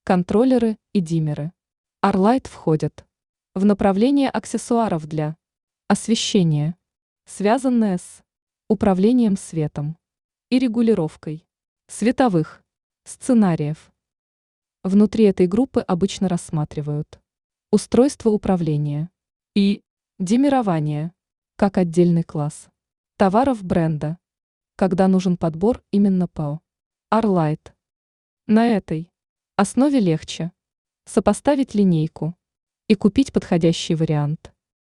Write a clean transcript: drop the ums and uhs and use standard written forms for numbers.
контроллеры и диммеры. Arlight входят в направление аксессуаров для освещения, связанное с управлением светом и регулировкой световых сценариев. Внутри этой группы обычно рассматривают устройство управления и диммирование как отдельный класс товаров бренда, когда нужен подбор именно по Arlight. На этой основе легче сопоставить линейку и купить подходящий вариант.